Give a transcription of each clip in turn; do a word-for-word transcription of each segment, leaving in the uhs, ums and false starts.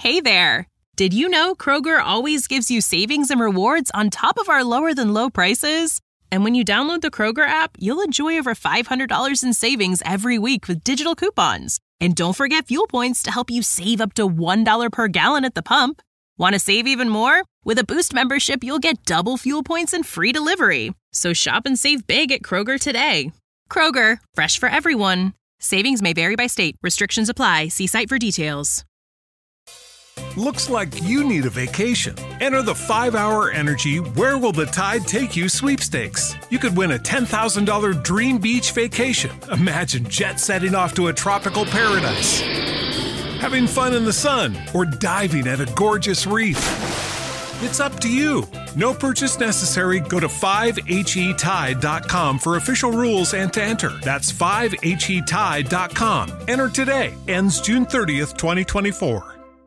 Hey there! Did you know Kroger always gives you savings and rewards on top of our lower-than-low prices? And when you download the Kroger app, you'll enjoy over five hundred dollars in savings every week with digital coupons. And don't forget fuel points to help you save up to one dollar per gallon at the pump. Want to save even more? With a Boost membership, you'll get double fuel points and free delivery. So shop and save big at Kroger today. Kroger, fresh for everyone. Savings may vary by state. Restrictions apply. See site for details. Looks like you need a vacation. Enter the five hour Energy Where Will the Tide Take You sweepstakes. You could win a ten thousand dollars dream beach vacation. Imagine jet setting off to a tropical paradise, having fun in the sun, or diving at a gorgeous reef. It's up to you. No purchase necessary. Go to five H E tide dot com for official rules and to enter. That's five H E tide dot com. Enter today. Ends June thirtieth, twenty twenty-four.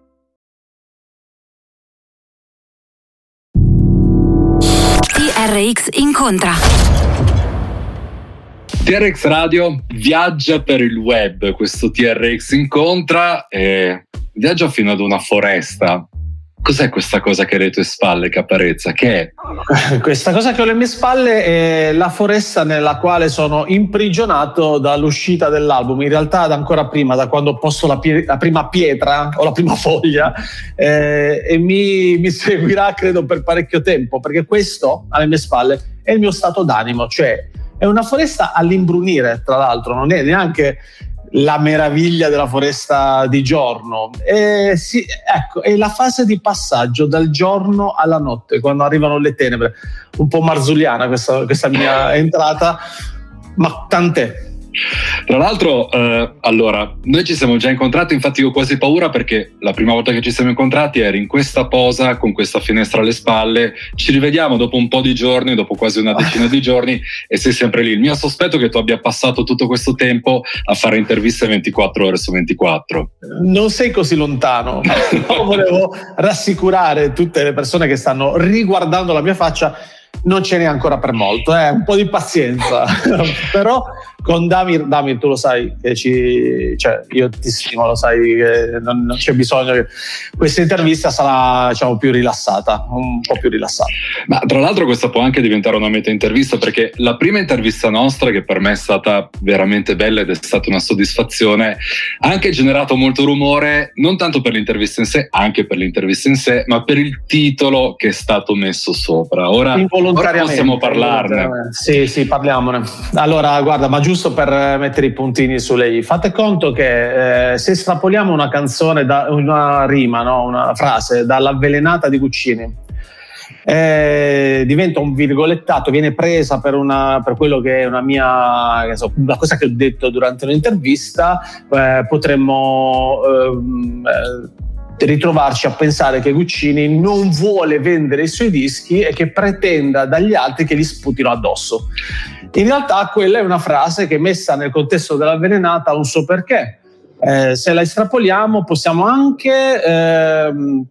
T R X incontra. T R X Radio viaggia per il web, questo T R X incontra e viaggia fino ad una foresta. Cos'è questa cosa che hai alle tue spalle, Caparezza? Che è? Questa cosa che ho alle mie spalle è la foresta nella quale sono imprigionato dall'uscita dell'album. In realtà da ancora prima, da quando ho posto la, pie- la prima pietra o la prima foglia, eh, e mi, mi seguirà credo per parecchio tempo, perché questo alle mie spalle è il mio stato d'animo, cioè è una foresta all'imbrunire, tra l'altro, non è neanche la meraviglia della foresta di giorno. E sì, ecco, è la fase di passaggio dal giorno alla notte, quando arrivano le tenebre. Un po' marzuliana questa, questa mia entrata, ma tant'è. Tra l'altro, eh, allora, noi ci siamo già incontrati, infatti io ho quasi paura perché la prima volta che ci siamo incontrati eri in questa posa con questa finestra alle spalle. Ci rivediamo dopo un po' di giorni, dopo quasi una decina di giorni, e sei sempre lì. Il mio sospetto è che tu abbia passato tutto questo tempo a fare interviste ventiquattro ore su ventiquattro. Non sei così lontano. No, volevo rassicurare tutte le persone che stanno riguardando la mia faccia. Non ce n'è ancora per molto, eh? Un po' di pazienza. Però con Damir, Damir tu lo sai che ci, cioè io ti stimo, lo sai che non, non c'è bisogno che questa intervista sarà, diciamo, più rilassata, un po' più rilassata. Ma tra l'altro questa può anche diventare una meta intervista, perché la prima intervista nostra, che per me è stata veramente bella ed è stata una soddisfazione, ha anche generato molto rumore, non tanto per l'intervista in sé, anche per l'intervista in sé, ma per il titolo che è stato messo sopra. Ora Ora possiamo parlarne. Sì, sì, parliamone. Allora, guarda, ma giusto per mettere i puntini su lei, fate conto che eh, se estrapoliamo una canzone, da, una rima, no? Una frase dall'Avvelenata di Guccini, eh, diventa un virgolettato, viene presa per, una, per quello che è una mia, che so, una cosa che ho detto durante un'intervista, eh, potremmo eh, ritrovarci a pensare che Guccini non vuole vendere i suoi dischi e che pretenda dagli altri che li sputino addosso. In realtà quella è una frase che, messa nel contesto dell'Avvelenata, ha un suo perché. Eh, se la estrapoliamo possiamo anche ehm,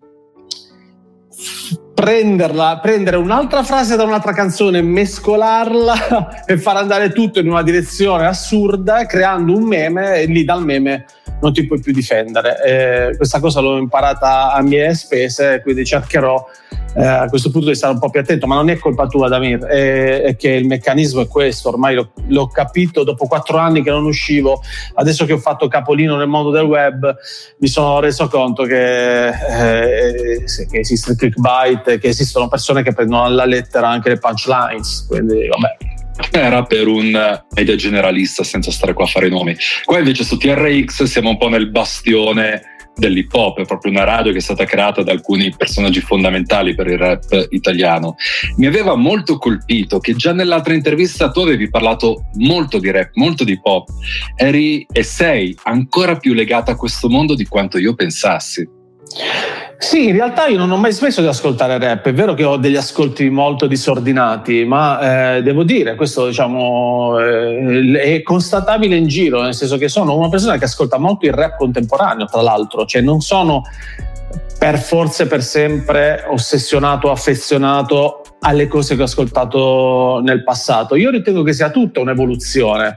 prenderla, prendere un'altra frase da un'altra canzone, mescolarla e far andare tutto in una direzione assurda, creando un meme, e lì dal meme non ti puoi più difendere. Eh, questa cosa l'ho imparata a mie spese, quindi cercherò eh, a questo punto di stare un po' più attento, ma non è colpa tua, Damir, è, è che il meccanismo è questo, ormai l'ho, l'ho capito dopo quattro anni che non uscivo. Adesso che ho fatto capolino nel mondo del web mi sono reso conto che, eh, che esiste il clickbait, che esistono persone che prendono alla lettera anche le punchlines, quindi vabbè. Era per un media generalista, senza stare qua a fare nomi. Qua invece su T R X siamo un po' nel bastione dell'hip hop, è proprio una radio che è stata creata da alcuni personaggi fondamentali per il rap italiano. Mi aveva molto colpito che già nell'altra intervista tu avevi parlato molto di rap, molto di pop, eri e sei ancora più legata a questo mondo di quanto io pensassi. Sì, in realtà io non ho mai smesso di ascoltare rap. È vero che ho degli ascolti molto disordinati, ma eh, devo dire, questo diciamo eh, è constatabile in giro, nel senso che sono una persona che ascolta molto il rap contemporaneo, tra l'altro, cioè non sono per forza e per sempre ossessionato, affezionato alle cose che ho ascoltato nel passato. Io ritengo che sia tutta un'evoluzione,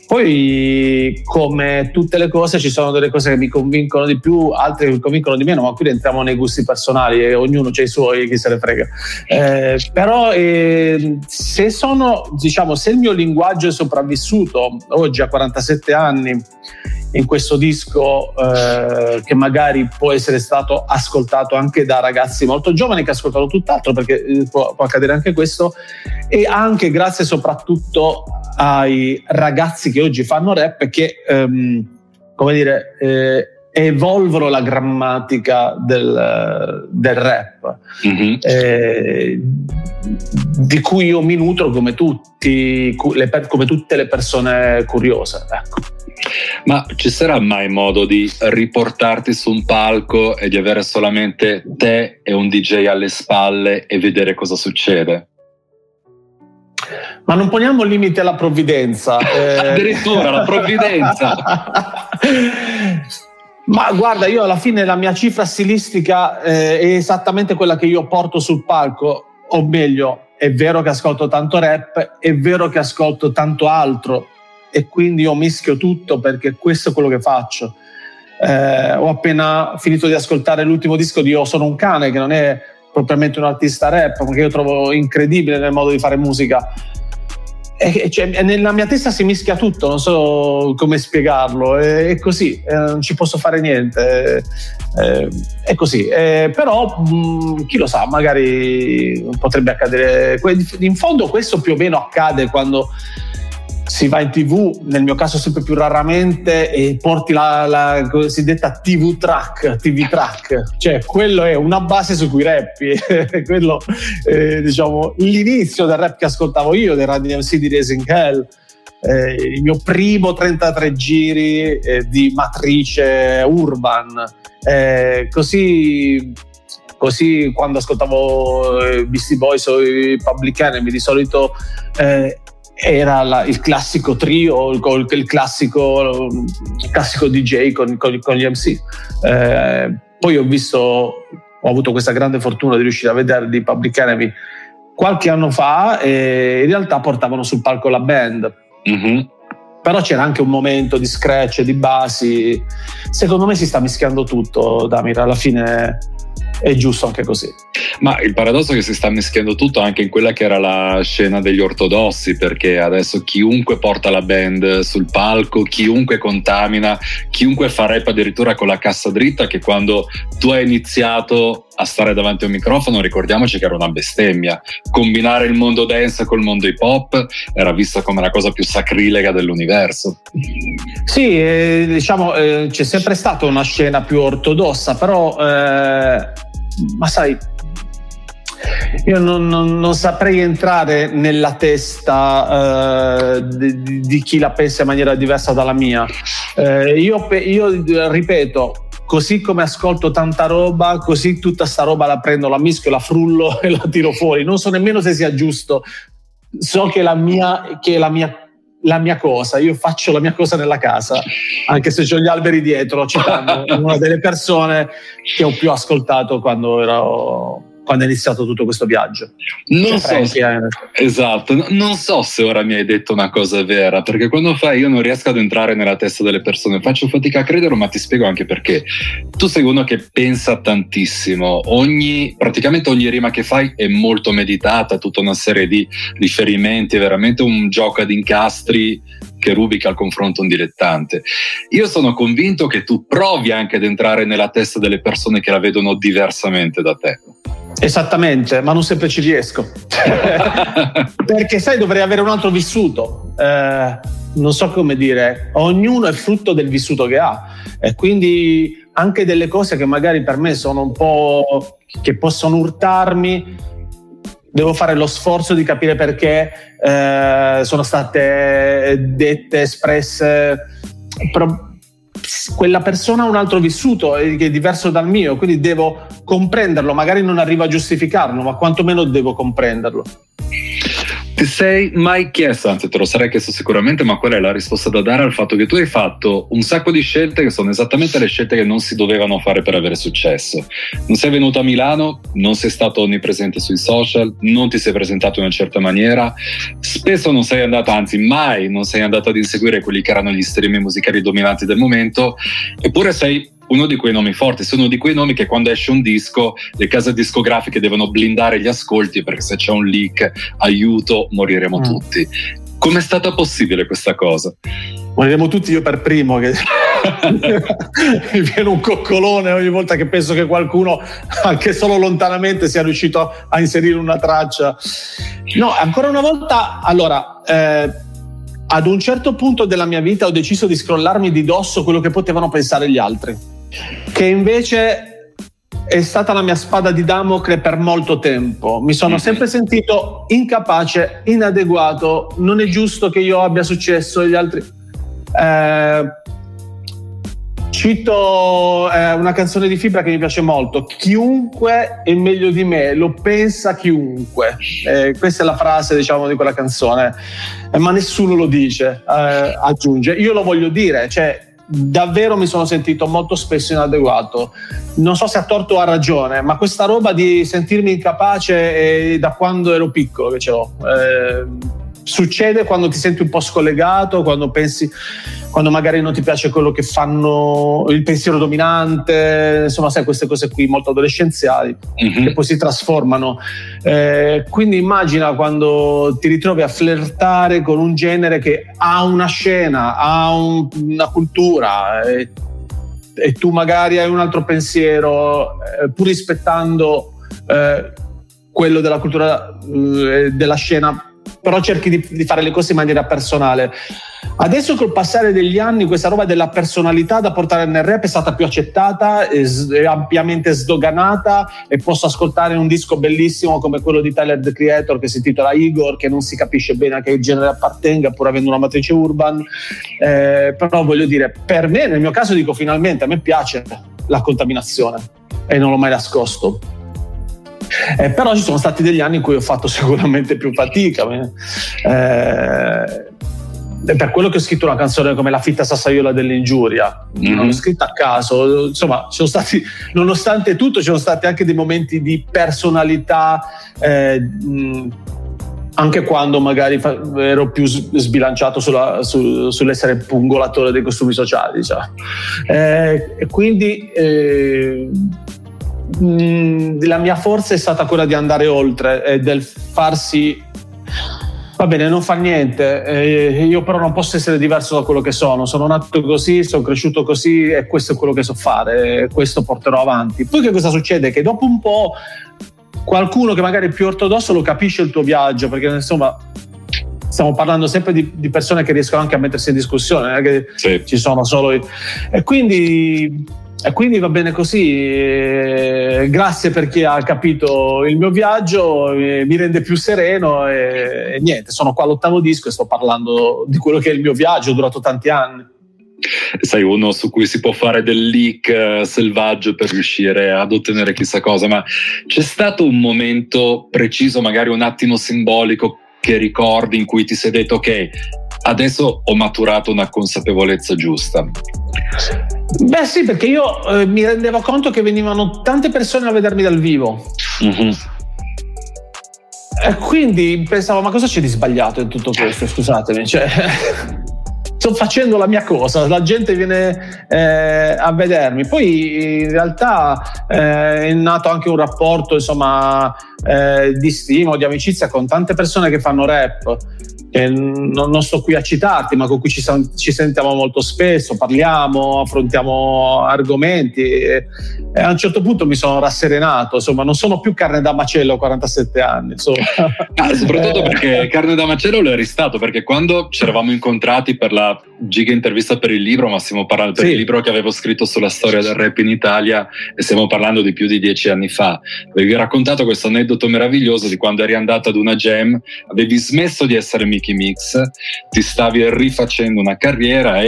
Poi, come tutte le cose, ci sono delle cose che mi convincono di più, altre che mi convincono di meno, ma qui entriamo nei gusti personali e ognuno ha i suoi, chi se ne frega. Eh, però eh, se sono, diciamo, se il mio linguaggio è sopravvissuto oggi a quarantasette anni in questo disco, eh, che magari può essere stato ascoltato anche da ragazzi molto giovani che ascoltano tutt'altro, perché eh, può, può accadere anche questo, e anche grazie soprattutto ai ragazzi che oggi fanno rap che ehm, come dire eh, evolvono la grammatica del, del rap, mm-hmm. eh, di cui io mi nutro come tutti le, come tutte le persone curiose, ecco. Ma ci sarà mai modo di riportarti su un palco e di avere solamente te e un D J alle spalle e vedere cosa succede? Ma non poniamo limiti alla provvidenza. Eh... Addirittura la provvidenza. Ma guarda, io alla fine la mia cifra stilistica eh, è esattamente quella che io porto sul palco, o meglio, è vero che ascolto tanto rap, è vero che ascolto tanto altro, e quindi io mischio tutto perché questo è quello che faccio. Eh, ho appena finito di ascoltare l'ultimo disco di Io sono un cane, che non è propriamente un artista rap, perché io trovo incredibile nel modo di fare musica. E, cioè, nella mia testa si mischia tutto, non so come spiegarlo, è, è così, eh, non ci posso fare niente, eh, è così, eh, però mh, chi lo sa, magari potrebbe accadere. In fondo questo più o meno accade quando si va in tivù, nel mio caso sempre più raramente, e porti la, la cosiddetta T V track, T V track, cioè quello è una base su cui rappi, quello eh, diciamo l'inizio del rap che ascoltavo io, del Run D M C di Raising Hell, eh, il mio primo trentatré giri eh, di matrice urban, eh, così così quando ascoltavo eh, Beastie Boys o i Public Enemy di solito eh, era la, il classico trio, il, il, classico, il classico D J con, con, con gli M C. Eh, poi ho visto, ho avuto questa grande fortuna di riuscire a vedere di Public Enemy qualche anno fa, e in realtà portavano sul palco la band. Mm-hmm. Però c'era anche un momento di scratch, di basi. Secondo me si sta mischiando tutto, Damir, alla fine è giusto anche così. Ma il paradosso è che si sta mischiando tutto anche in quella che era la scena degli ortodossi, perché adesso chiunque porta la band sul palco, chiunque contamina, chiunque fa rap addirittura con la cassa dritta, che quando tu hai iniziato a stare davanti a un microfono, ricordiamoci che era una bestemmia. Combinare il mondo dance col mondo hip hop era vista come la cosa più sacrilega dell'universo. Sì, eh, diciamo eh, c'è sempre stata una scena più ortodossa, però eh, ma sai, io non, non, non saprei entrare nella testa eh, di, di chi la pensa in maniera diversa dalla mia. Eh, io, io ripeto, così come ascolto tanta roba, così tutta sta roba la prendo, la mischio, la frullo e la tiro fuori. Non so nemmeno se sia giusto. So che la mia, che la mia la mia cosa, io faccio la mia cosa nella casa, anche se ho gli alberi dietro, citando una delle persone che ho più ascoltato quando ero quando è iniziato tutto questo viaggio. Non so se, esatto, non so se ora mi hai detto una cosa vera, perché quando fai io non riesco ad entrare nella testa delle persone, faccio fatica a crederlo, ma ti spiego anche perché. Tu sei uno che pensa tantissimo, ogni, praticamente ogni rima che fai è molto meditata, tutta una serie di riferimenti, è veramente un gioco ad incastri che rubica al confronto un dilettante. Io sono convinto che tu provi anche ad entrare nella testa delle persone che la vedono diversamente da te. Esattamente, ma non sempre ci riesco. Perché sai, dovrei avere un altro vissuto. Eh, non so come dire, ognuno è frutto del vissuto che ha, e quindi anche delle cose che magari per me sono un po' che possono urtarmi, devo fare lo sforzo di capire perché eh, sono state dette, espresse. Però quella persona ha un altro vissuto che è diverso dal mio, quindi devo comprenderlo, magari non arrivo a giustificarlo, ma quantomeno devo comprenderlo. Ti sei mai chiesto, anzi te lo sarei chiesto sicuramente, ma qual è la risposta da dare al fatto che tu hai fatto un sacco di scelte che sono esattamente le scelte che non si dovevano fare per avere successo? Non sei venuto a Milano, non sei stato onnipresente sui social, non ti sei presentato in una certa maniera, spesso non sei andato, anzi mai non sei andato ad inseguire quelli che erano gli streaming musicali dominanti del momento, eppure sei uno di quei nomi forti, sei uno di quei nomi che quando esce un disco le case discografiche devono blindare gli ascolti, perché se c'è un leak, aiuto, moriremo mm. tutti. Com'è stata possibile questa cosa? Moriremo tutti, io per primo, che mi viene un coccolone ogni volta che penso che qualcuno anche solo lontanamente sia riuscito a inserire una traccia. No, ancora una volta, allora eh, ad un certo punto della mia vita ho deciso di scrollarmi di dosso quello che potevano pensare gli altri, che invece è stata la mia spada di Damocle per molto tempo. Mi sono sempre sentito incapace, inadeguato, non è giusto che io abbia successo e gli altri. Eh, cito eh, una canzone di Fibra che mi piace molto: chiunque è meglio di me, lo pensa chiunque. Eh, questa è la frase, diciamo, di quella canzone, eh, ma nessuno lo dice, eh, aggiunge. Io lo voglio dire, cioè davvero mi sono sentito molto spesso inadeguato. Non so se a torto o a ragione, ma questa roba di sentirmi incapace è da quando ero piccolo che ce l'ho. Eh, succede quando ti senti un po' scollegato, quando pensi, quando magari non ti piace quello che fanno, il pensiero dominante, insomma, sai, queste cose qui molto adolescenziali, mm-hmm. che poi si trasformano. Eh, quindi immagina quando ti ritrovi a flirtare con un genere che ha una scena, ha un, una cultura, e, e tu magari hai un altro pensiero, eh, pur rispettando eh, quello della cultura, eh, della scena, però cerchi di, di fare le cose in maniera personale. Adesso col passare degli anni questa roba della personalità da portare nel rap è stata più accettata, è, è ampiamente sdoganata, e posso ascoltare un disco bellissimo come quello di Tyler The Creator che si intitola Igor, che non si capisce bene a che genere appartenga pur avendo una matrice urban, eh, però voglio dire, per me, nel mio caso dico finalmente, a me piace la contaminazione e non l'ho mai nascosto. Eh, però ci sono stati degli anni in cui ho fatto sicuramente più fatica, eh, per quello che ho scritto una canzone come La fitta sassaiola dell'ingiuria, mm-hmm. non l'ho scritta a caso, insomma ci sono stati, nonostante tutto ci sono stati anche dei momenti di personalità, eh, mh, anche quando magari fa- ero più sbilanciato sulla, su, sull'essere pungolatore dei costumi sociali, diciamo. eh, e quindi eh, la mia forza è stata quella di andare oltre, eh, del farsi, va bene, non fa niente, eh, io però non posso essere diverso da quello che sono, sono nato così, sono cresciuto così e questo è quello che so fare, e questo porterò avanti. Poi che cosa succede? Che dopo un po' qualcuno che magari è più ortodosso lo capisce il tuo viaggio, perché insomma stiamo parlando sempre di, di persone che riescono anche a mettersi in discussione, non è che sì. ci sono solo i... e quindi E quindi va bene così, eh, grazie per chi ha capito il mio viaggio, eh, mi rende più sereno e, e niente, sono qua all'ottavo disco e sto parlando di quello che è il mio viaggio, è durato tanti anni. Sei uno su cui si può fare del leak eh, selvaggio per riuscire ad ottenere chissà cosa, ma c'è stato un momento preciso, magari un attimo simbolico che ricordi, in cui ti sei detto ok, adesso ho maturato una consapevolezza giusta? Beh sì, perché io eh, mi rendevo conto che venivano tante persone a vedermi dal vivo, mm-hmm. e quindi pensavo, ma cosa c'è di sbagliato in tutto questo, scusatemi, cioè sto facendo la mia cosa, la gente viene eh, a vedermi. Poi in realtà eh, è nato anche un rapporto, insomma, eh, di stima, di amicizia con tante persone che fanno rap, che non, non sto qui a citarti, ma con cui ci, ci sentiamo molto spesso, parliamo, affrontiamo argomenti, e, e a un certo punto mi sono rasserenato, insomma non sono più carne da macello a quarantasette anni, insomma. Ah, soprattutto perché carne da macello lo eri stato, perché quando ci eravamo incontrati per la giga intervista per il libro, ma stiamo parlando per sì. il libro che avevo scritto sulla storia del rap in Italia, e stiamo parlando di più di dieci anni fa, avevi raccontato questo aneddoto meraviglioso di quando eri andato ad una jam, avevi smesso di essere Mickey Mix, ti stavi rifacendo una carriera e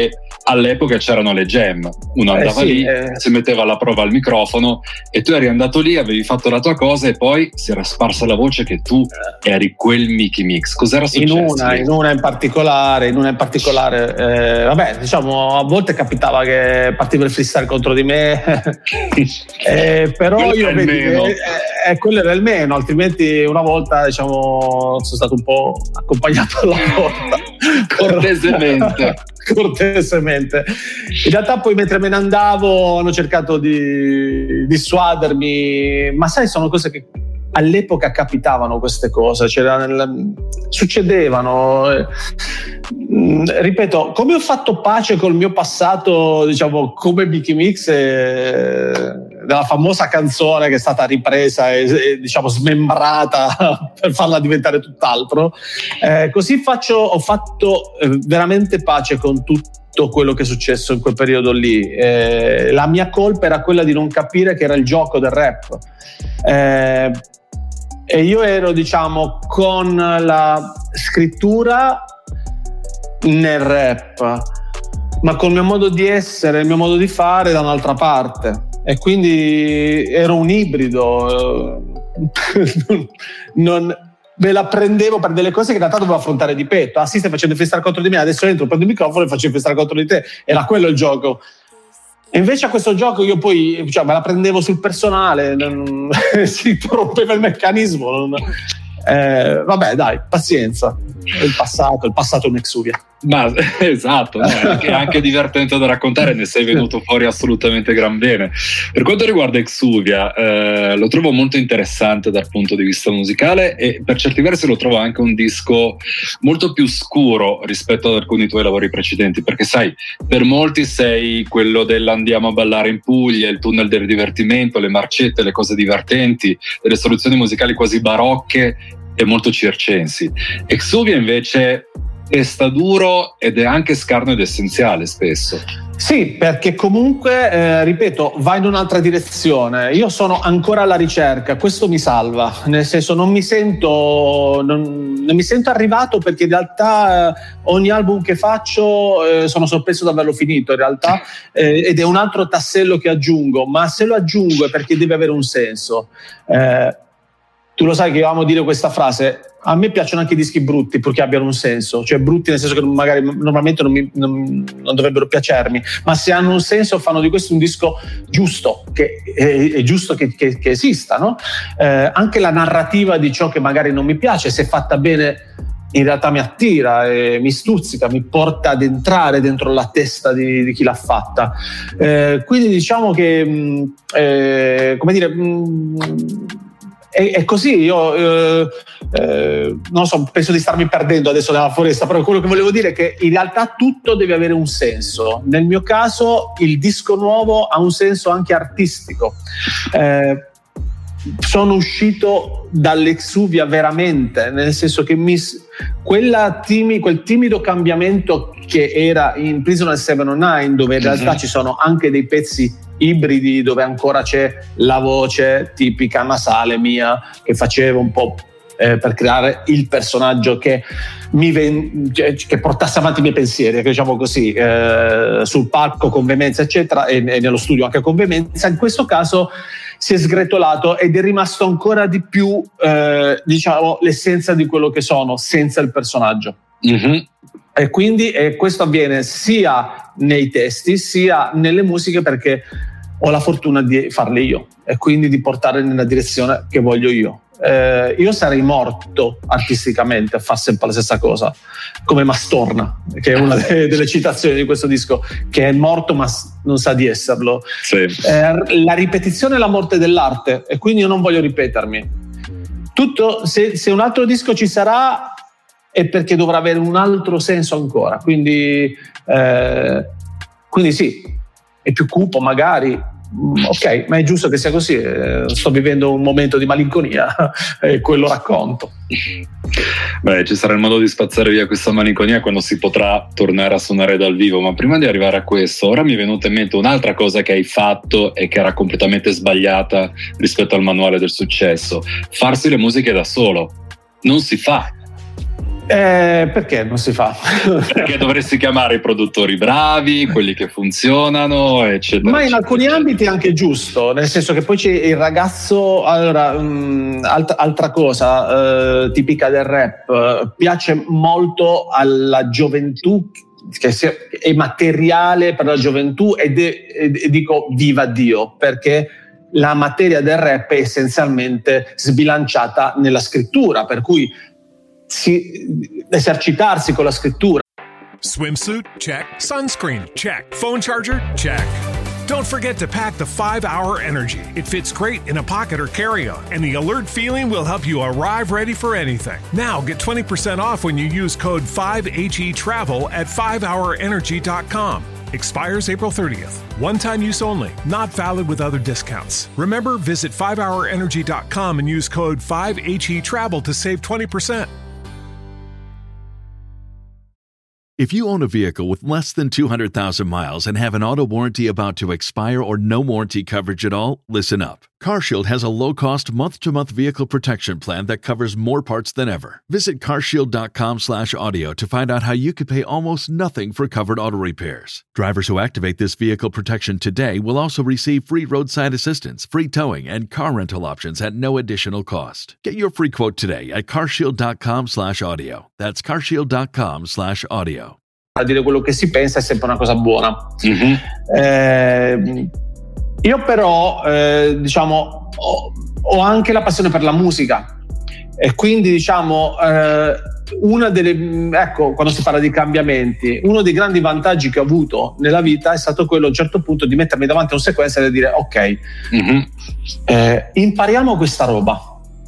all'epoca c'erano le jam, uno andava eh sì, lì, eh... si metteva alla prova al microfono e tu eri andato lì, avevi fatto la tua cosa e poi si era sparsa la voce che tu eri quel Mickey Mix. Cos'era successo? In una, in una in particolare, in una in particolare, eh, vabbè, diciamo, a volte capitava che partiva il freestyle contro di me, eh, però quello io vedi, eh, eh, quello era il meno, altrimenti una volta, diciamo, sono stato un po' accompagnato alla porta. Cortesemente. cortesemente. In realtà poi mentre me ne andavo hanno cercato di dissuadermi, ma sai, sono cose che all'epoca capitavano, queste cose, cioè, nel, succedevano. Ripeto, come ho fatto pace col mio passato, diciamo, come Mickey Mix, eh, della famosa canzone che è stata ripresa e, e diciamo smembrata per farla diventare tutt'altro, eh, così faccio, ho fatto eh, veramente pace con tutto quello che è successo in quel periodo lì. Eh, la mia colpa era quella di non capire che era il gioco del rap. Eh, e io ero, diciamo, con la scrittura nel rap, ma col mio modo di essere, il mio modo di fare da un'altra parte, e quindi ero un ibrido. Non me la prendevo per delle cose che in realtà dovevo affrontare di petto. Ah sì, stai facendo freestyle contro di me, adesso entro, prendo il microfono e faccio freestyle contro di te. Era quello il gioco. E invece a questo gioco io poi, cioè, me la prendevo sul personale, non, si rompeva il meccanismo. Non, eh, vabbè, dai, pazienza. È il passato, il passato è un Exuvia. Ma esatto, no? È anche, anche divertente da raccontare, ne sei venuto fuori assolutamente gran bene. Per quanto riguarda Exuvia, eh, lo trovo molto interessante dal punto di vista musicale e per certi versi lo trovo anche un disco molto più scuro rispetto ad alcuni tuoi lavori precedenti, perché sai, per molti sei quello dell'andiamo a ballare in Puglia, il tunnel del divertimento, le marcette, le cose divertenti, delle soluzioni musicali quasi barocche e molto circensi. Exuvia invece testa duro ed è anche scarno ed essenziale spesso. Sì, perché comunque, eh, ripeto, va in un'altra direzione. Io sono ancora alla ricerca, questo mi salva, nel senso non mi sento non, non mi sento arrivato, perché in realtà eh, ogni album che faccio eh, sono sorpreso di averlo finito in realtà, eh, ed è un altro tassello che aggiungo, ma se lo aggiungo è perché deve avere un senso. Eh, tu lo sai che io amo dire questa frase: a me piacciono anche i dischi brutti purché abbiano un senso, cioè brutti nel senso che magari normalmente non, mi, non, non dovrebbero piacermi, ma se hanno un senso fanno di questo un disco giusto, che è, è giusto che, che, che esista, no? Eh, anche la narrativa di ciò che magari non mi piace, se fatta bene, in realtà mi attira, e mi stuzzica, mi porta ad entrare dentro la testa di, di chi l'ha fatta. Eh, quindi diciamo che, mh, eh, come dire... Mh, è così. Io eh, eh, non so, penso di starmi perdendo adesso nella foresta, però quello che volevo dire è che in realtà tutto deve avere un senso. Nel mio caso il disco nuovo ha un senso anche artistico. Eh, sono uscito dall'Exuvia veramente, nel senso che mi, quella timi, quel timido cambiamento che era in Prisoner settecentonove, dove in realtà mm-hmm. ci sono anche dei pezzi ibridi, dove ancora c'è la voce tipica nasale mia che facevo un po' eh, per creare il personaggio che mi ven- che portasse avanti i miei pensieri, diciamo così, eh, sul palco con veemenza eccetera, e, e nello studio anche con veemenza. In questo caso si è sgretolato ed è rimasto ancora di più eh, diciamo l'essenza di quello che sono senza il personaggio. Mm-hmm. E quindi eh, questo avviene sia nei testi sia nelle musiche, perché ho la fortuna di farle io e quindi di portare nella direzione che voglio io. Eh, io sarei morto artisticamente a fare sempre la stessa cosa, come Mastorna, che è una delle, delle citazioni di questo disco, che è morto ma non sa di esserlo. Sì. Eh, la ripetizione è la morte dell'arte, e quindi io non voglio ripetermi. Tutto, se, se un altro disco ci sarà è perché dovrà avere un altro senso ancora, quindi, eh, quindi sì, è più cupo magari, ok, ma è giusto che sia così. Eh, sto vivendo un momento di malinconia e quello racconto. Beh, ci sarà il modo di spazzare via questa malinconia quando si potrà tornare a suonare dal vivo, ma prima di arrivare a questo, ora mi è venuta in mente un'altra cosa che hai fatto e che era completamente sbagliata rispetto al manuale del successo: farsi le musiche da solo. Non si fa. Eh, perché non si fa? Perché dovresti chiamare i produttori bravi, quelli che funzionano, eccetera. Ma in eccetera, alcuni eccetera. ambiti è anche giusto, nel senso che poi c'è il ragazzo. Allora, mh, alt- altra cosa eh, tipica del rap, eh, piace molto alla gioventù, che sia, è materiale per la gioventù, ed è, e dico viva Dio, perché la materia del rap è essenzialmente sbilanciata nella scrittura, per cui si, esercitarsi con la scrittura. Swimsuit? Check. Sunscreen? Check. Phone charger? Check. Don't forget to pack the five hour Energy. It fits great in a pocket or carry-on, and the alert feeling will help you arrive ready for anything. Now get twenty percent off when you use code five H E Travel at five hour energy dot com. Expires April thirtieth. One-time use only. Not valid with other discounts. Remember, visit five hour energy dot com and use code five H E Travel to save twenty percent. If you own a vehicle with less than two hundred thousand miles and have an auto warranty about to expire or no warranty coverage at all, listen up. CarShield has a low-cost month-to-month vehicle protection plan that covers more parts than ever. Visit carshield.com slash audio to find out how you could pay almost nothing for covered auto repairs. Drivers who activate this vehicle protection today will also receive free roadside assistance, free towing, and car rental options at no additional cost. Get your free quote today at carshield.com slash audio. That's carshield.com slash audio. A dire quello che si pensa è sempre una cosa buona. Mm-hmm. Eh, io però, eh, diciamo, ho, ho anche la passione per la musica, e quindi, diciamo, eh, una delle, ecco, quando si parla di cambiamenti, uno dei grandi vantaggi che ho avuto nella vita è stato quello, a un certo punto, di mettermi davanti a un sequencer e dire: ok, Mm-hmm. eh, impariamo questa roba,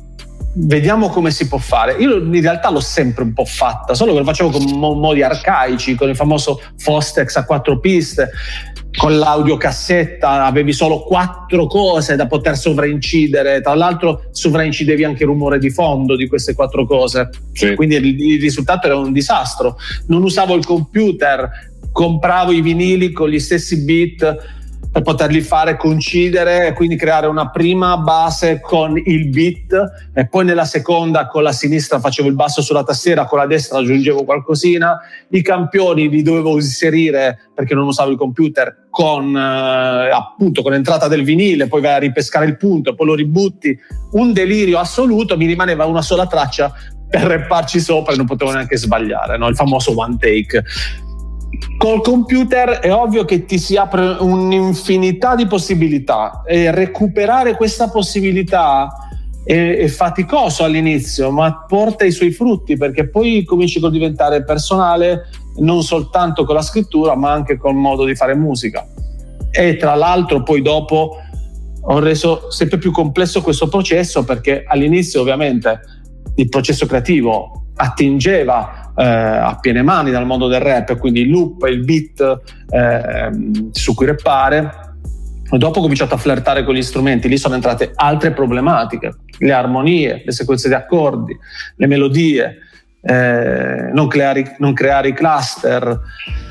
vediamo come si può fare. Io in realtà l'ho sempre un po' fatta, solo che lo facevo con mo- modi arcaici, con il famoso Fostex a quattro piste, con l'audiocassetta avevi solo quattro cose da poter sovraincidere, tra l'altro sovraincidevi anche il rumore di fondo di queste quattro cose, Sì. quindi il, il risultato era un disastro. Non usavo il computer, compravo i vinili con gli stessi beat per poterli fare coincidere e quindi creare una prima base con il beat, e poi nella seconda con la sinistra facevo il basso sulla tastiera, con la destra aggiungevo qualcosina. I campioni li dovevo inserire, perché non usavo il computer, con eh, appunto con l'entrata del vinile, poi vai a ripescare il punto, poi lo ributti. Un delirio assoluto, mi rimaneva una sola traccia per rapparci sopra e non potevo neanche sbagliare, no? Il famoso one take. Col computer è ovvio che ti si apre un'infinità di possibilità, e recuperare questa possibilità è, è faticoso all'inizio, ma porta i suoi frutti, perché poi cominci a diventare personale non soltanto con la scrittura, ma anche col modo di fare musica. E tra l'altro poi dopo ho reso sempre più complesso questo processo, perché all'inizio ovviamente il processo creativo attingeva eh, a piene mani dal mondo del rap, quindi il loop, il beat eh, su cui rappare. Dopo ho cominciato a flirtare con gli strumenti, lì sono entrate altre problematiche, le armonie, le sequenze di accordi, le melodie, eh, non, creare, non creare i cluster.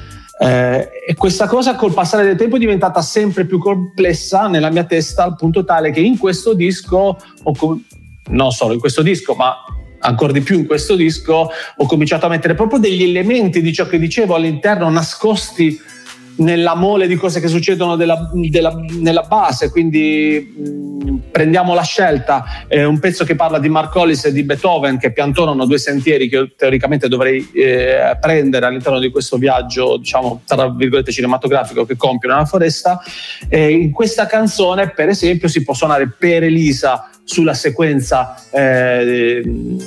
Eh, e questa cosa col passare del tempo è diventata sempre più complessa nella mia testa, al punto tale che in questo disco, ho com- non solo in questo disco, ma ancora di più in questo disco, ho cominciato a mettere proprio degli elementi di ciò che dicevo all'interno, nascosti nella mole di cose che succedono della, della, nella base. Quindi mh, prendiamo La Scelta, è un pezzo che parla di Mark Hollis e di Beethoven, che piantonano due sentieri che io teoricamente dovrei eh, prendere all'interno di questo viaggio, diciamo, tra virgolette cinematografico, che compio nella foresta. E in questa canzone, per esempio, si può suonare Per Elisa sulla sequenza eh,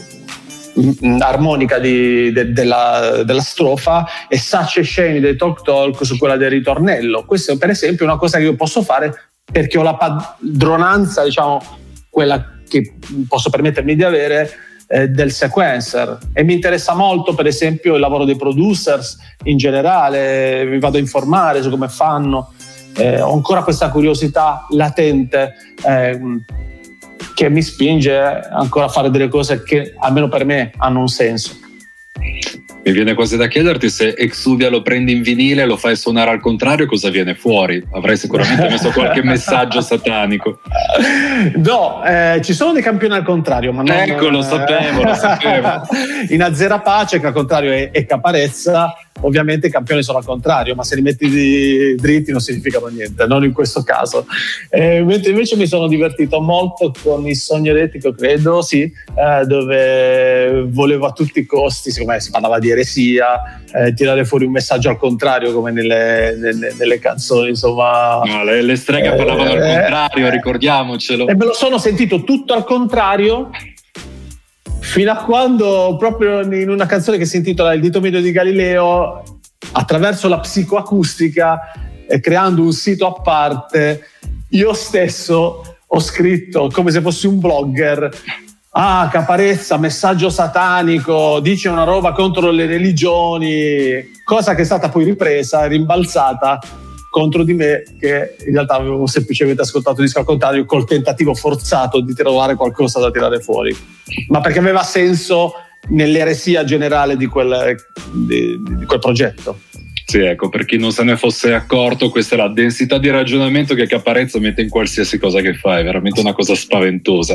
armonica di, de, della, della strofa, e Such a Shame dei Talk Talk su quella del ritornello. Questo per esempio è una cosa che io posso fare perché ho la padronanza, diciamo, quella che posso permettermi di avere eh, del sequencer, e mi interessa molto per esempio il lavoro dei producers in generale, mi vado a informare su come fanno, eh, ho ancora questa curiosità latente eh, che mi spinge ancora a fare delle cose che almeno per me hanno un senso. Mi viene quasi da chiederti se Exuvia lo prendi in vinile e lo fai suonare al contrario, cosa viene fuori? Avrai sicuramente messo qualche messaggio satanico. No, eh, ci sono dei campioni al contrario, ma non, ecco, lo sapevo, lo sapevo. In Azera Pace, che al contrario è, è Caparezza, ovviamente i campioni sono al contrario, ma se li metti di, dritti non significano niente, non in questo caso. Eh, mentre invece mi sono divertito molto con il Sogno Eretico, credo, sì, eh, dove volevo a tutti i costi, siccome si parlava di eresia, eh, tirare fuori un messaggio al contrario come nelle, nelle, nelle canzoni, insomma. No, le, le streghe eh, parlavano al contrario, ricordiamocelo. E me lo sono sentito tutto al contrario fino a quando, proprio in una canzone che si intitola Il dito medio di Galileo, attraverso la psicoacustica e creando un sito a parte, io stesso ho scritto come se fossi un blogger: ah, Caparezza, messaggio satanico, dice una roba contro le religioni, cosa che è stata poi ripresa e rimbalzata contro di me, che in realtà avevo semplicemente ascoltato il disco al contrario, col tentativo forzato di trovare qualcosa da tirare fuori, ma perché aveva senso nell'eresia generale di quel, di, di quel progetto. Sì, ecco, per chi non se ne fosse accorto, questa è la densità di ragionamento che Caparezza mette in qualsiasi cosa che fa, è veramente una cosa spaventosa.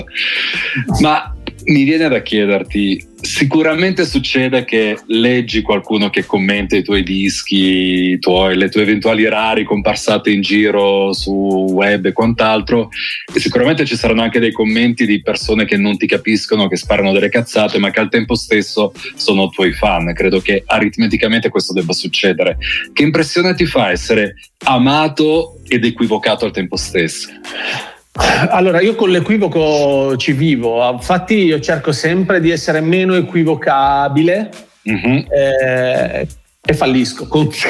Ma mi viene da chiederti, sicuramente succede che leggi qualcuno che commenta i tuoi dischi, i tuoi, le tue eventuali rari comparsate in giro su web e quant'altro, e sicuramente ci saranno anche dei commenti di persone che non ti capiscono, che sparano delle cazzate, ma che al tempo stesso sono tuoi fan. Credo che aritmeticamente questo debba succedere. Che impressione ti fa essere amato ed equivocato al tempo stesso? Allora, io con l'equivoco ci vivo, infatti io cerco sempre di essere meno equivocabile, mm-hmm. eh, e fallisco.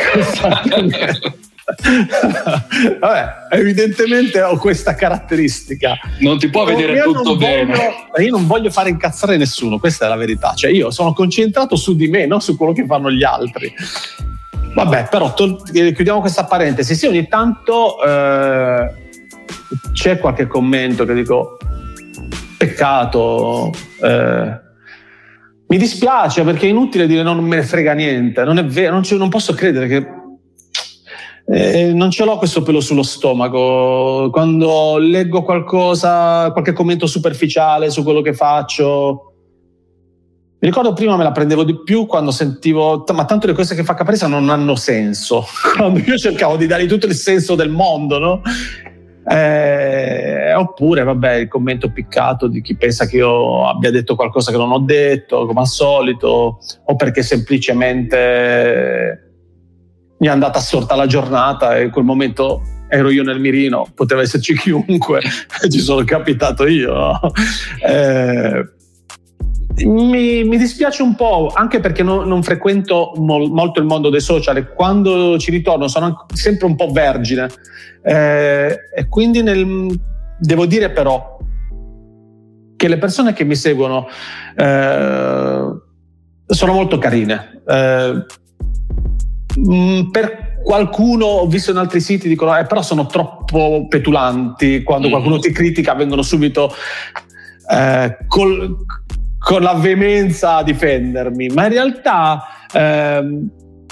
Vabbè, evidentemente ho questa caratteristica. Non ti può vedere tutto bene. Voglio, io non voglio fare incazzare nessuno, questa è la verità. Cioè, io sono concentrato su di me, non su quello che fanno gli altri. Vabbè, però to- chiudiamo questa parentesi. Sì, ogni tanto eh, c'è qualche commento che dico peccato, eh, mi dispiace perché è inutile dire no, non me ne frega niente, non è vero, non, non posso credere che eh, non ce l'ho questo pelo sullo stomaco quando leggo qualcosa, qualche commento superficiale su quello che faccio. Mi ricordo prima me la prendevo di più quando sentivo ma tanto le cose che fa Caparezza non hanno senso, quando io cercavo di dargli tutto il senso del mondo, no? Eh, oppure vabbè il commento piccato di chi pensa che io abbia detto qualcosa che non ho detto come al solito, o perché semplicemente mi è andata storta la giornata e in quel momento ero io nel mirino, poteva esserci chiunque e ci sono capitato io, no? eh, mi, mi dispiace un po', anche perché no, non frequento mol, molto il mondo dei social e quando ci ritorno sono sempre un po' vergine. Eh, e quindi nel, devo dire però che le persone che mi seguono eh, sono molto carine. Eh, mh, per qualcuno ho visto in altri siti dicono eh, però sono troppo petulanti, quando mm. qualcuno ti critica vengono subito eh, col, con la veemenza a difendermi, ma in realtà eh,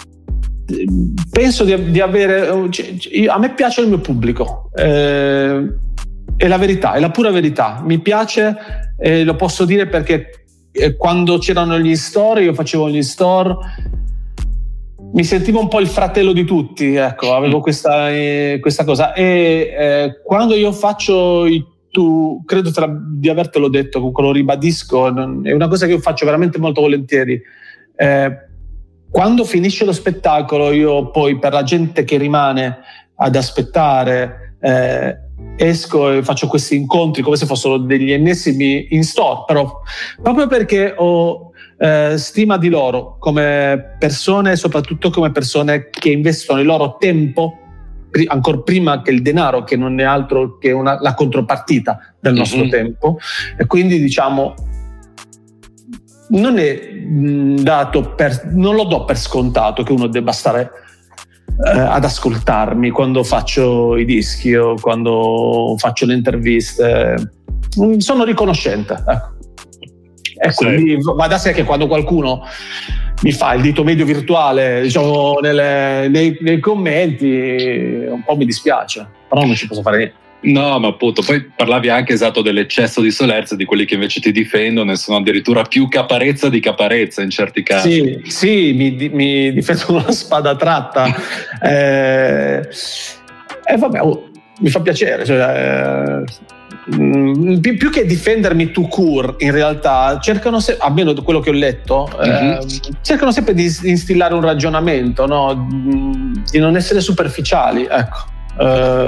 penso di, di avere cioè, a me piace il mio pubblico, eh, è la verità, è la pura verità, mi piace e lo posso dire perché eh, quando c'erano gli store, io facevo gli store, mi sentivo un po' il fratello di tutti, ecco, avevo questa, eh, questa cosa e eh, quando io faccio i tu, credo tra, di avertelo detto, comunque lo ribadisco, non, è una cosa che io faccio veramente molto volentieri. Eh, quando finisce lo spettacolo, io poi per la gente che rimane ad aspettare eh, esco e faccio questi incontri come se fossero degli ennesimi in store, però proprio perché ho eh, stima di loro come persone, soprattutto come persone che investono il loro tempo ancora prima che il denaro, che non è altro che una, la contropartita del nostro mm-hmm. tempo, e quindi diciamo non è dato per, non lo do per scontato che uno debba stare eh, ad ascoltarmi quando faccio i dischi o quando faccio le interviste. Sono riconoscente, ecco. E quindi va da sé che quando qualcuno mi fa il dito medio virtuale, diciamo, nelle, nei, nei commenti, un po' mi dispiace, però non ci posso fare niente. No, ma appunto, poi parlavi anche esatto dell'eccesso di solerzia, di quelli che invece ti difendono e sono addirittura più caparezza di caparezza in certi casi. Sì, sì, mi, mi difendono una spada tratta. E eh, eh, vabbè, oh, mi fa piacere. Cioè, eh, più, più che difendermi tout court, in realtà cercano, se, almeno da quello che ho letto, mm-hmm. eh, cercano sempre di instillare un ragionamento, no? Di non essere superficiali, ecco. Eh,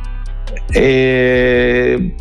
E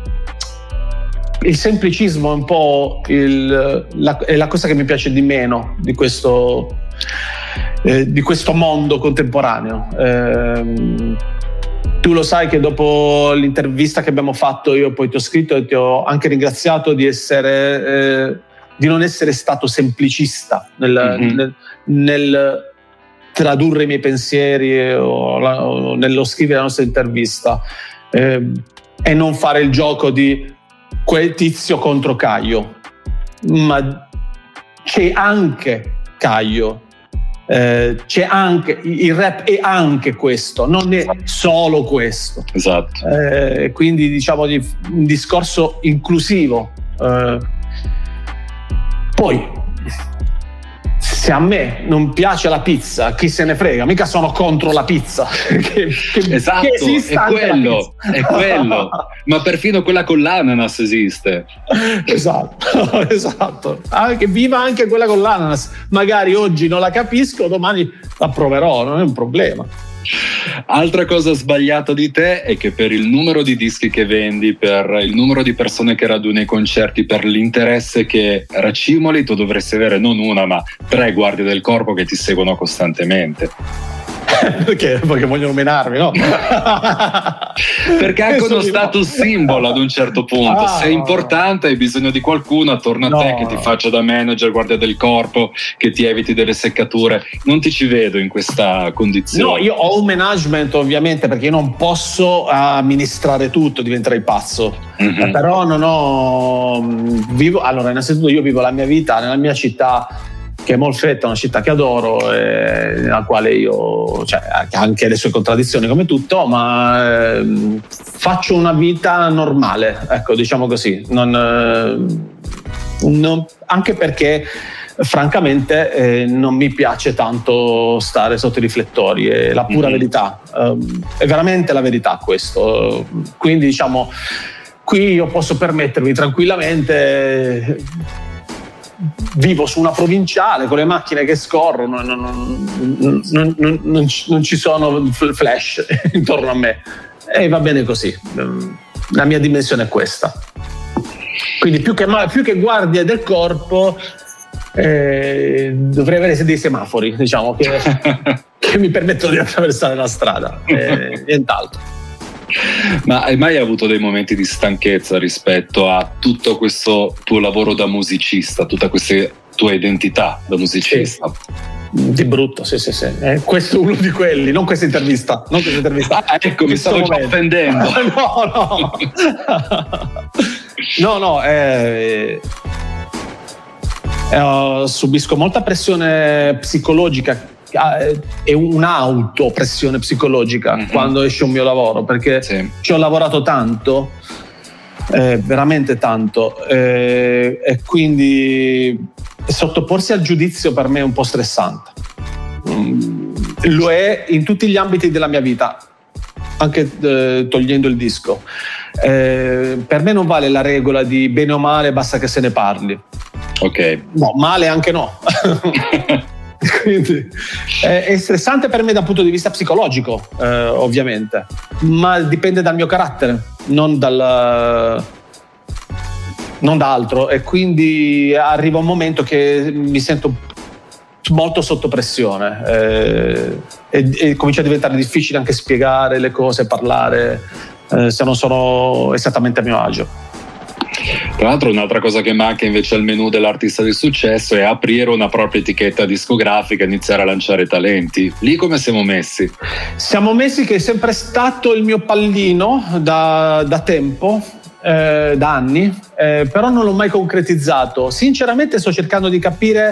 il semplicismo è un po' il, la, è la cosa che mi piace di meno di questo, eh, di questo mondo contemporaneo. Eh, tu lo sai che dopo l'intervista che abbiamo fatto io poi ti ho scritto e ti ho anche ringraziato di essere eh, di non essere stato semplicista nel, mm-hmm. nel, nel tradurre i miei pensieri o, la, o nello scrivere la nostra intervista, eh, e non fare il gioco di quel tizio contro Caio, ma c'è anche Caio, eh, c'è anche il rap, è anche questo, non è solo questo. Esatto. Eh, quindi diciamo di un discorso inclusivo. Eh, poi se a me non piace la pizza, chi se ne frega, mica sono contro la pizza. che, che, esatto, che esiste è quello, anche è quello. Ma perfino quella con l'ananas esiste. Esatto, esatto. Anche, viva anche quella con l'ananas. Magari oggi non la capisco, domani la proverò, non è un problema. Altra cosa sbagliata di te è che per il numero di dischi che vendi, per il numero di persone che raduni ai concerti, per l'interesse che racimoli, tu dovresti avere non una ma tre guardie del corpo che ti seguono costantemente. Perché? Perché vogliono menarmi, no? Perché anche uno status symbol ad un certo punto. Ah, sei importante, hai bisogno di qualcuno attorno a no, te che ti faccia da manager, guardia del corpo, che ti eviti delle seccature. Non ti ci vedo in questa condizione. No, io ho un management ovviamente, perché io non posso amministrare tutto, diventerei pazzo. Mm-hmm. Però non ho vivo, allora innanzitutto io vivo la mia vita nella mia città, che è Molfetta, una città che adoro, eh, nella quale io, cioè, ha anche le sue contraddizioni come tutto, ma eh, faccio una vita normale, ecco, diciamo così, non, eh, non, anche perché francamente eh, non mi piace tanto stare sotto i riflettori, è la pura mm-hmm. verità, eh, è veramente la verità questo, quindi diciamo qui io posso permettermi tranquillamente, vivo su una provinciale con le macchine che scorrono, non, non, non, non, non, non ci sono flash intorno a me e va bene così, la mia dimensione è questa, quindi più che, più che guardie del corpo eh, dovrei avere dei semafori, diciamo, che, che mi permettono di attraversare la strada e nient'altro. Ma hai mai avuto dei momenti di stanchezza rispetto a tutto questo tuo lavoro da musicista, tutta questa tua identità da musicista? Sì. Di brutto, sì, sì, sì. Eh, questo è uno di quelli, non questa intervista. Non questa intervista. Ah, ecco, mi stavo già offendendo. no, no. no, no, eh, eh, subisco molta pressione psicologica e un'autopressione psicologica mm-hmm. quando esce un mio lavoro, perché sì. ci ho lavorato tanto, eh, veramente tanto, eh, e quindi sottoporsi al giudizio per me è un po' stressante. Mm, lo è in tutti gli ambiti della mia vita, anche eh, togliendo il disco. Eh, per me non vale la regola di bene o male, basta che se ne parli. Ok. No, male anche no. Quindi è stressante per me dal punto di vista psicologico, eh, ovviamente, ma dipende dal mio carattere, non dal non da altro, e quindi arriva un momento che mi sento molto sotto pressione eh, e, e comincia a diventare difficile anche spiegare le cose, parlare eh, se non sono esattamente a mio agio. Tra l'altro un'altra cosa che manca invece al menù dell'artista di successo è aprire una propria etichetta discografica, iniziare a lanciare talenti. Lì come siamo messi? Siamo messi che è sempre stato il mio pallino da, da tempo, eh, da anni, eh, però non l'ho mai concretizzato. Sinceramente sto cercando di capire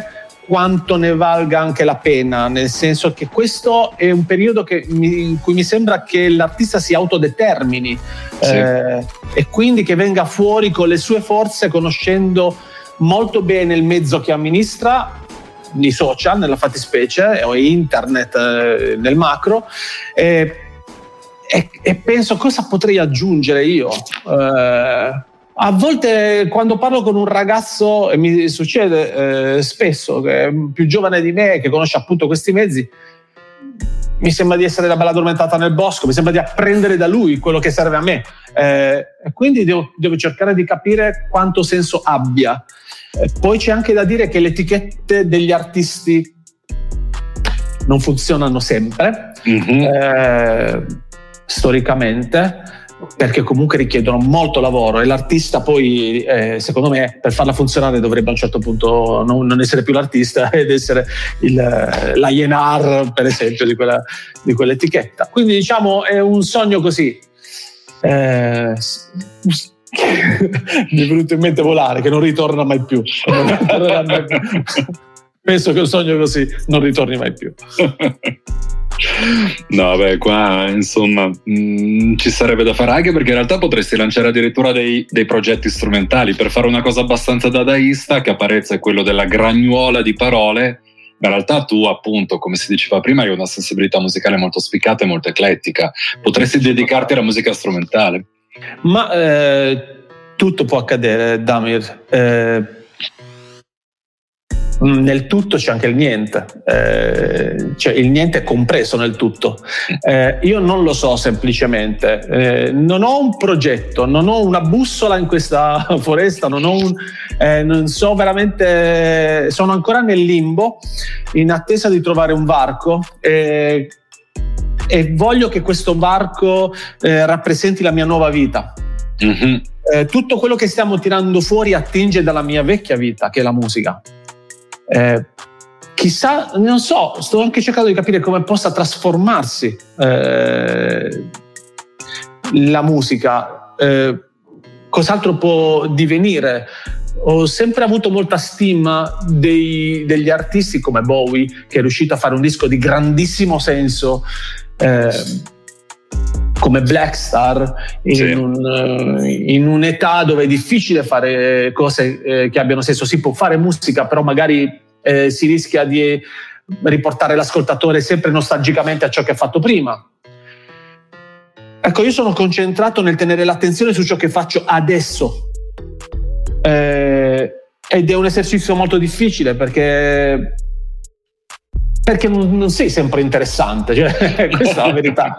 quanto ne valga anche la pena, nel senso che questo è un periodo che mi, in cui mi sembra che l'artista si autodetermini, sì. eh, e quindi che venga fuori con le sue forze, conoscendo molto bene il mezzo che amministra, i social nella fattispecie o internet eh, nel macro, eh, e, e penso cosa potrei aggiungere io. Eh, A volte quando parlo con un ragazzo, e mi succede eh, spesso, che è più giovane di me, che conosce appunto questi mezzi, mi sembra di essere la bella addormentata nel bosco, mi sembra di apprendere da lui quello che serve a me. Eh, e quindi devo, devo cercare di capire quanto senso abbia. Eh, poi c'è anche da dire che le etichette degli artisti non funzionano sempre, mm-hmm. eh, storicamente, perché comunque richiedono molto lavoro, e l'artista poi eh, secondo me per farla funzionare dovrebbe a un certo punto non, non essere più l'artista ed essere il, l'A I N R per esempio di, quella, di quell'etichetta. Quindi diciamo è un sogno così, eh, mi è venuto in mente volare, che non ritorna mai più, non ritornerà mai più. Penso che un sogno così non ritorni mai più. No, beh, qua insomma mh, ci sarebbe da fare, anche perché in realtà potresti lanciare addirittura dei, dei progetti strumentali per fare una cosa abbastanza dadaista, che a Parezza è quello della gragnuola di parole, ma in realtà tu appunto, come si diceva prima, hai una sensibilità musicale molto spiccata e molto eclettica, potresti dedicarti alla musica strumentale. Ma eh, tutto può accadere, Damir. eh, Nel tutto c'è anche il niente, eh, cioè il niente è compreso nel tutto. Eh, io non lo so semplicemente, eh, non ho un progetto, non ho una bussola in questa foresta, non ho un, eh, non so veramente, sono ancora nel limbo in attesa di trovare un varco, eh, e voglio che questo varco eh, rappresenti la mia nuova vita. Mm-hmm. Eh, tutto quello che stiamo tirando fuori attinge dalla mia vecchia vita, che è la musica. Eh, chissà, non so, sto anche cercando di capire come possa trasformarsi eh, la musica, eh, cos'altro può divenire. Ho sempre avuto molta stima dei, degli artisti come Bowie, che è riuscito a fare un disco di grandissimo senso, eh, come Black Star, in, sì. un, in un'età dove è difficile fare cose eh, che abbiano senso. Si può fare musica, però magari eh, si rischia di riportare l'ascoltatore sempre nostalgicamente a ciò che ha fatto prima. Ecco, io sono concentrato nel tenere l'attenzione su ciò che faccio adesso, eh, ed è un esercizio molto difficile perché perché non, non sei sempre interessante, cioè, questa è la verità.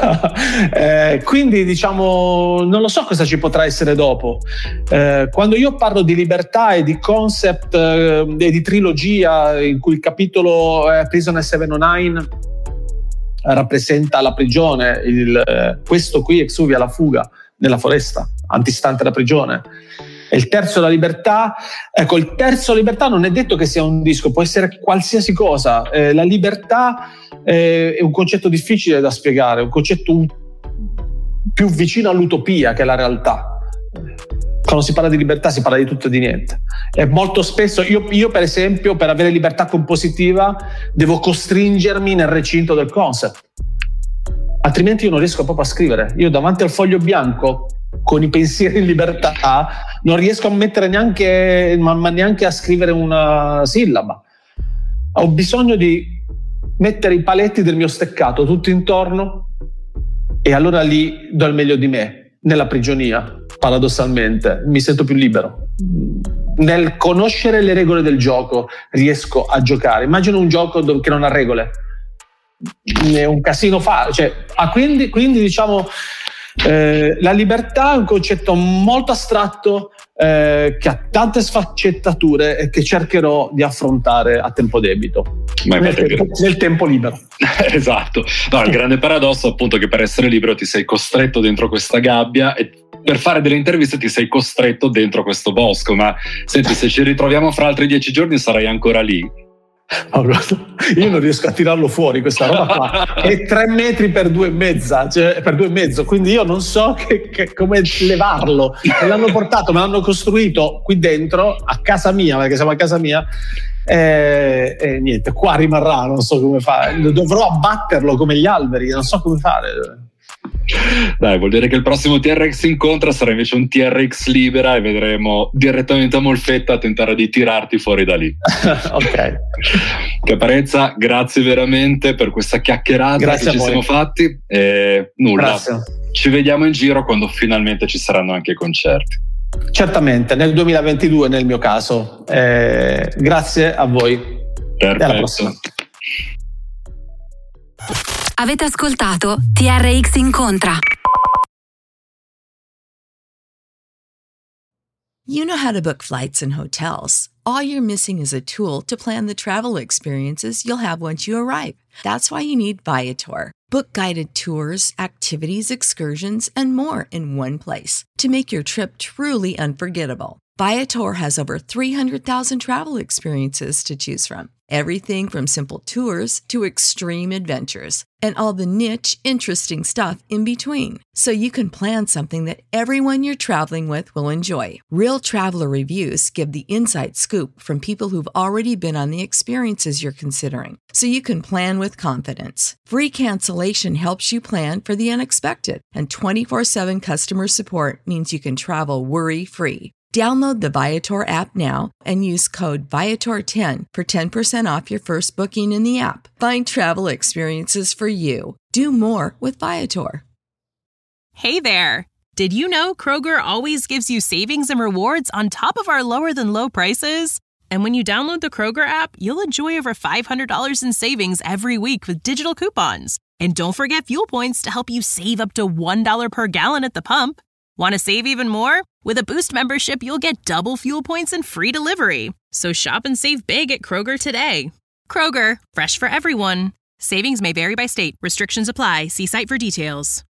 eh, quindi diciamo non lo so cosa ci potrà essere dopo. Eh, quando io parlo di libertà e di concept eh, e di trilogia, in cui il capitolo eh, Prisoner settecentonove rappresenta la prigione, il, eh, questo qui Exuvia la fuga nella foresta antistante la prigione, e il terzo la libertà. Ecco, il terzo la libertà non è detto che sia un disco, può essere qualsiasi cosa. Eh, la libertà eh, è un concetto difficile da spiegare, un concetto più vicino all'utopia che alla realtà. Quando si parla di libertà si parla di tutto e di niente, e molto spesso io, io per esempio per avere libertà compositiva devo costringermi nel recinto del concept, altrimenti io non riesco proprio a scrivere. Io davanti al foglio bianco con i pensieri in libertà non riesco a mettere neanche, ma, ma neanche a scrivere una sillaba. Ho bisogno di mettere i paletti del mio steccato tutto intorno, e allora lì do il meglio di me. Nella prigionia, paradossalmente, mi sento più libero. Nel conoscere le regole del gioco riesco a giocare. Immagino un gioco dove, che non ha regole, è un casino fa, cioè, ah, quindi, quindi diciamo Eh, la libertà è un concetto molto astratto eh, che ha tante sfaccettature e che cercherò di affrontare a tempo debito, Ma nel, tempo, nel tempo libero. Esatto. No, il grande paradosso appunto è che per essere libero ti sei costretto dentro questa gabbia, e per fare delle interviste ti sei costretto dentro questo bosco. Ma senti, se ci ritroviamo fra altri dieci giorni sarai ancora lì? Io non riesco a tirarlo fuori questa roba qua. È tre metri per due e mezza, cioè per due e mezzo, quindi io non so che, che, come levarlo. Me l'hanno portato, me l'hanno costruito qui dentro a casa mia, perché siamo a casa mia, E, e niente, qua rimarrà, non so come fare, dovrò abbatterlo come gli alberi, non so come fare. Dai, vuol dire che il prossimo T R X Incontra sarà invece un T R X Libera e vedremo direttamente a Molfetta a tentare di tirarti fuori da lì. Ok. Caparezza, grazie veramente per questa chiacchierata grazie che ci siamo fatti e nulla, grazie. Ci vediamo in giro quando finalmente ci saranno anche i concerti. Certamente, nel duemilaventidue nel mio caso. Eh, grazie a voi. Perfetto. E alla prossima. Avete ascoltato T R X Incontra. You know how to book flights and hotels. All you're missing is a tool to plan the travel experiences you'll have once you arrive. That's why you need Viator. Book guided tours, activities, excursions, and more in one place to make your trip truly unforgettable. Viator has over three hundred thousand travel experiences to choose from. Everything from simple tours to extreme adventures and all the niche, interesting stuff in between. So you can plan something that everyone you're traveling with will enjoy. Real traveler reviews give the inside scoop from people who've already been on the experiences you're considering. So you can plan with confidence. Free cancellation helps you plan for the unexpected. And twenty-four seven customer support means you can travel worry-free. Download the Viator app now and use code Viator ten for ten percent off your first booking in the app. Find travel experiences for you. Do more with Viator. Hey there! Did you know Kroger always gives you savings and rewards on top of our lower than low prices? And when you download the Kroger app, you'll enjoy over five hundred dollars in savings every week with digital coupons. And don't forget fuel points to help you save up to one dollar per gallon at the pump. Want to save even more? With a Boost membership, you'll get double fuel points and free delivery. So shop and save big at Kroger today. Kroger, fresh for everyone. Savings may vary by state. Restrictions apply. See site for details.